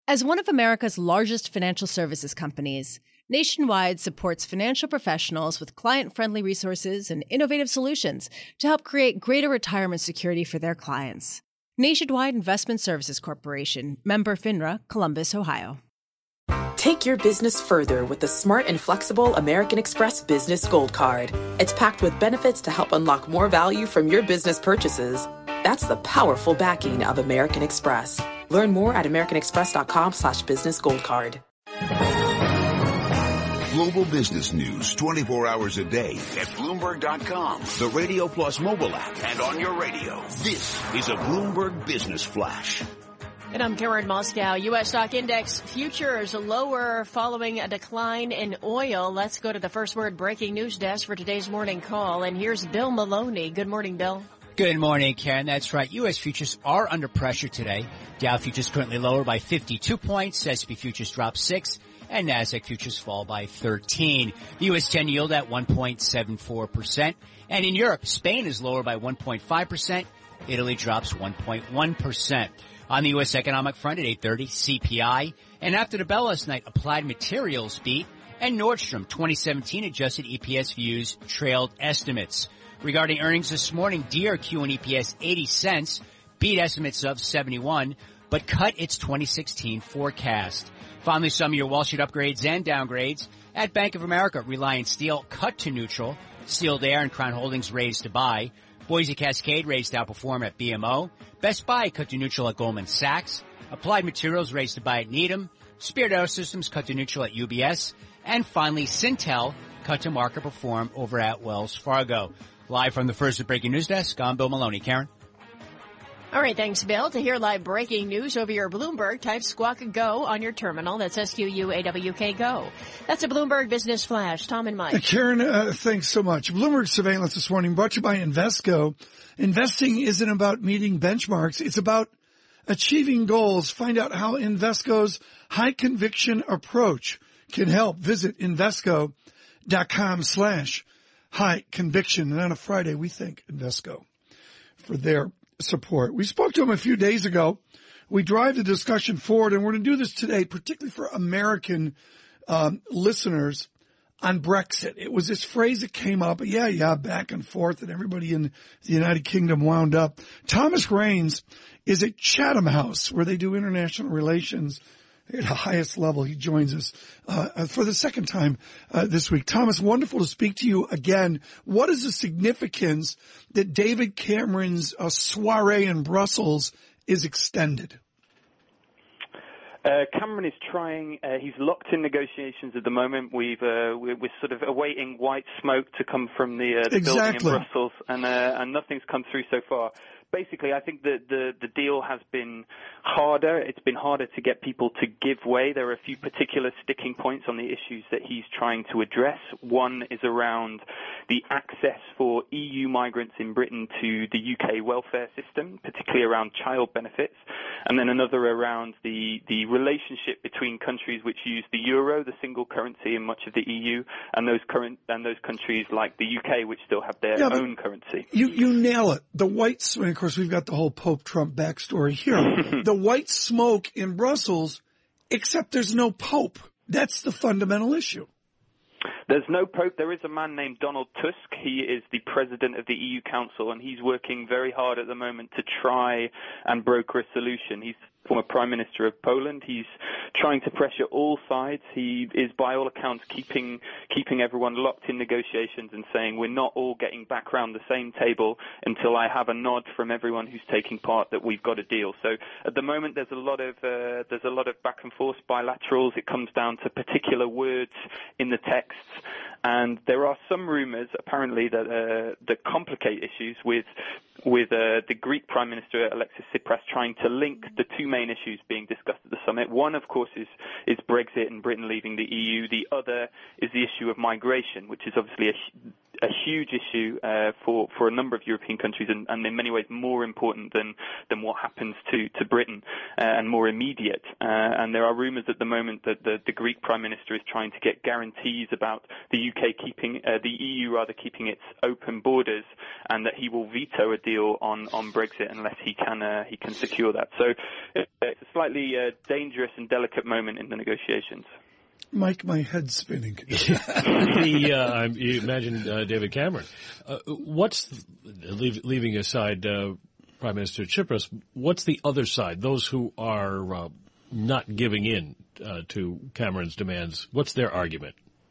As one of America's largest financial services companies, Nationwide supports financial professionals with client-friendly resources and innovative solutions to help create greater retirement security for their clients. Nationwide Investment Services Corporation, member FINRA, Columbus, Ohio. Take your business further with the smart and flexible American Express Business Gold Card. It's packed with benefits to help unlock more value from your business purchases. That's the powerful backing of American Express. Learn more at americanexpress.com/businessgoldcard. Global business news 24 hours a day at Bloomberg.com, the Radio Plus mobile app, and on your radio. This is a Bloomberg Business Flash. And I'm Karen Moscow. U.S. stock index futures lower following a decline in oil. Let's go to the First Word breaking news desk for today's morning call. And here's Bill Maloney. Good morning, Bill. Good morning, Karen. That's right. U.S. futures are under pressure today. Dow futures currently lower by 52 points. S&P futures drop 6. And NASDAQ futures fall by 13. The U.S. 10 yield at 1.74%. And in Europe, Spain is lower by 1.5%. Italy drops 1.1%. On the U.S. economic front at 8:30, CPI. And after the bell last night, Applied Materials beat. And Nordstrom 2017 adjusted EPS views trailed estimates. Regarding earnings this morning, DRQ and EPS 80 cents, beat estimates of 71, but cut its 2016 forecast. Finally, some of your Wall Street upgrades and downgrades. At Bank of America, Reliance Steel cut to neutral. Sealed Air and Crown Holdings raised to buy. Boise Cascade raised to outperform at BMO. Best Buy cut to neutral at Goldman Sachs. Applied Materials raised to buy at Needham. Spirit Aerosystems cut to neutral at UBS. And finally, Syntel cut to market perform over at Wells Fargo. Live from the First Word breaking news desk, I'm Bill Maloney. Karen? All right, thanks, Bill. To hear live breaking news over your Bloomberg, type Squawk Go on your terminal. That's SQUAWK Go. That's a Bloomberg Business Flash. Tom and Mike. Karen, thanks so much. Bloomberg Surveillance this morning brought to you by Invesco. Investing isn't about meeting benchmarks. It's about achieving goals. Find out how Invesco's high conviction approach can help. Visit Invesco.com/high conviction. And on a Friday, we thank Invesco for their support. We spoke to him a few days ago. We drive the discussion forward, and we're going to do this today, particularly for American listeners, on Brexit. It was this phrase that came up, back and forth, and everybody in the United Kingdom wound up. Thomas Raines is at Chatham House, where they do international relations at the highest level. He joins us for the second time this week. Thomas, wonderful to speak to you again. What is the significance that David Cameron's soiree in Brussels is extended? Cameron is trying. He's locked in negotiations at the moment. We're sort of awaiting white smoke to come from the building in Brussels, and nothing's come through so far. Basically, I think that the deal has been harder. It's been harder to get people to give way. There are a few particular sticking points on the issues that he's trying to address. One is around the access for EU migrants in Britain to the UK welfare system, particularly around child benefits. And then another around the relationship between countries which use the euro, the single currency in much of the EU, and those countries like the UK which still have their own currency. You nail it. The white smoke. Of course, we've got the whole Pope Trump backstory here. The white smoke in Brussels, except there's no Pope. That's the fundamental issue. There's no Pope. There is a man named Donald Tusk. He is the president of the EU Council, and he's working very hard at the moment to try and broker a solution. He's former Prime Minister of Poland. He's trying to pressure all sides. He is, by all accounts, keeping everyone locked in negotiations and saying we're not all getting back around the same table until I have a nod from everyone who's taking part that we've got a deal. So at the moment there's a lot of back and forth bilaterals. It comes down to particular words in the texts. And there are some rumors, apparently, that complicate issues with the Greek Prime Minister Alexis Tsipras trying to link the two main issues being discussed at the summit. One, of course, is Brexit and Britain leaving the EU. The other is the issue of migration, which is obviously a a huge issue for a number of European countries, and in many ways more important than what happens to Britain, and more immediate. And there are rumours at the moment that the Greek Prime Minister is trying to get guarantees about the EU keeping its open borders, and that he will veto a deal on Brexit unless he can secure that. So it's a slightly dangerous and delicate moment in the negotiations. Mike, my head's spinning. You imagine David Cameron. Leaving aside Prime Minister Tsipras, what's the other side? Those who are not giving in to Cameron's demands, what's their argument?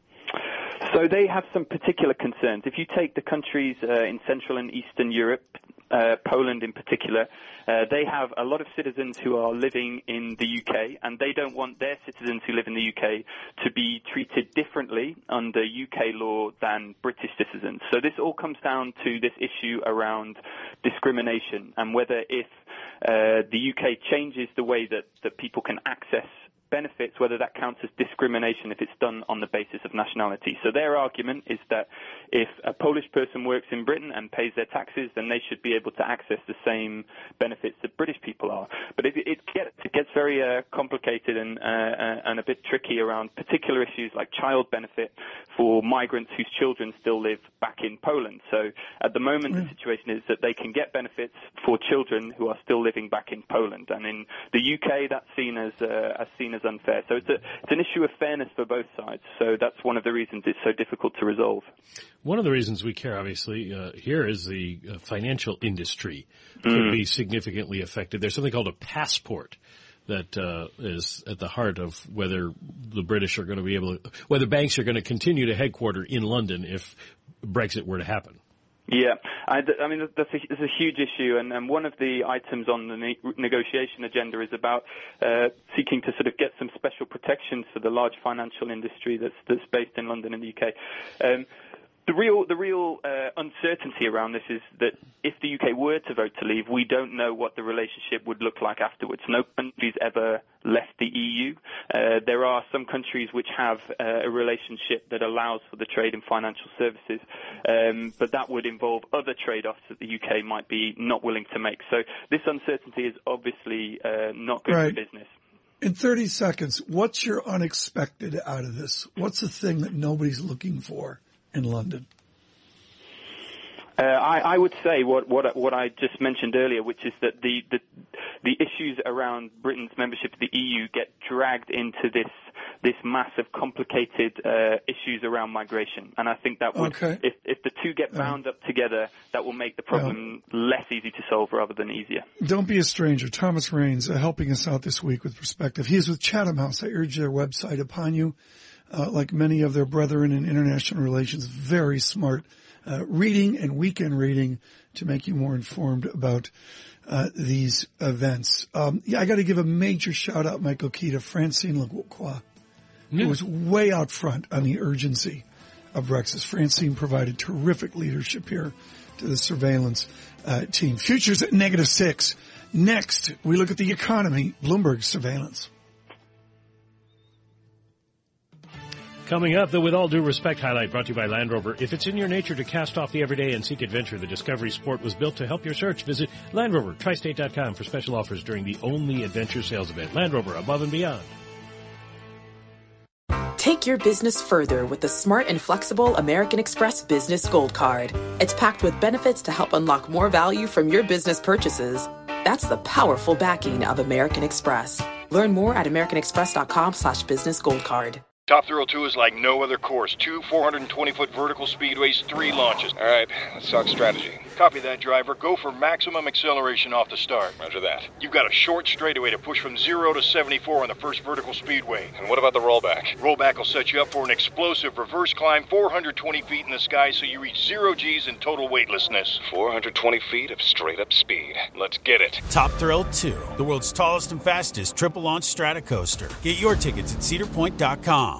So they have some particular concerns. If you take the countries in Central and Eastern Europe, Poland in particular, they have a lot of citizens who are living in the UK, and they don't want their citizens who live in the UK to be treated differently under UK law than British citizens. So this all comes down to this issue around discrimination, and whether if the UK changes the way that people can access benefits, whether that counts as discrimination if it's done on the basis of nationality. So their argument is that if a Polish person works in Britain and pays their taxes, then they should be able to access the same benefits that British people are. But it gets very complicated and a bit tricky around particular issues like child benefit for migrants whose children still live back in Poland. So at the moment, the situation is that they can get benefits for children who are still living back in Poland, and in the UK, that's seen as unfair. So it's an issue of fairness for both sides. So that's one of the reasons it's so difficult to resolve. One of the reasons we care, obviously, here is the financial industry could be significantly affected. There's something called a passport that is at the heart of whether the British are going to be able to, whether banks are going to continue to headquarter in London if Brexit were to happen. Yeah, I mean, that's a huge issue, and one of the items on the negotiation agenda is about seeking to sort of get some special protections for the large financial industry that's based in London and the UK. The real uncertainty around this is that if the UK were to vote to leave, we don't know what the relationship would look like afterwards. No country's ever left the EU. There are some countries which have a relationship that allows for the trade in financial services, but that would involve other trade-offs that the UK might be not willing to make. So this uncertainty is obviously not good for business. In 30 seconds, what's your unexpected out of this? What's the thing that nobody's looking for in London? I would say what I just mentioned earlier, which is that the issues around Britain's membership of the EU get dragged into this mass of complicated issues around migration, and I think that would, if the two get bound up together, that will make the problem less easy to solve rather than easier. Don't be a stranger. Thomas Raines helping us out this week with Perspective. He is with Chatham House. I urge their website upon you. Like many of their brethren in international relations, very smart reading and weekend reading to make you more informed about these events. I got to give a major shout out, Michael Key, to Francine Lacroix, who was way out front on the urgency of Brexit. Francine provided terrific leadership here to the surveillance team. Futures at -6. Next, we look at the economy, Bloomberg surveillance. Coming up, the With All Due Respect highlight brought to you by Land Rover. If it's in your nature to cast off the everyday and seek adventure, the Discovery Sport was built to help your search. Visit LandRover, TriState.com for special offers during the only adventure sales event. Land Rover, above and beyond. Take your business further with the smart and flexible American Express Business Gold Card. It's packed with benefits to help unlock more value from your business purchases. That's the powerful backing of American Express. Learn more at americanexpress.com/businessgoldcard. Top Thrill 2 is like no other course. 2 420-foot vertical speedways, 3 launches. All right, let's talk strategy. Copy that, driver. Go for maximum acceleration off the start. Roger that. You've got a short straightaway to push from 0 to 74 on the first vertical speedway. And what about the rollback? Rollback will set you up for an explosive reverse climb 420 feet in the sky so you reach 0 G's in total weightlessness. 420 feet of straight-up speed. Let's get it. Top Thrill 2, the world's tallest and fastest triple-launch strata coaster. Get your tickets at cedarpoint.com.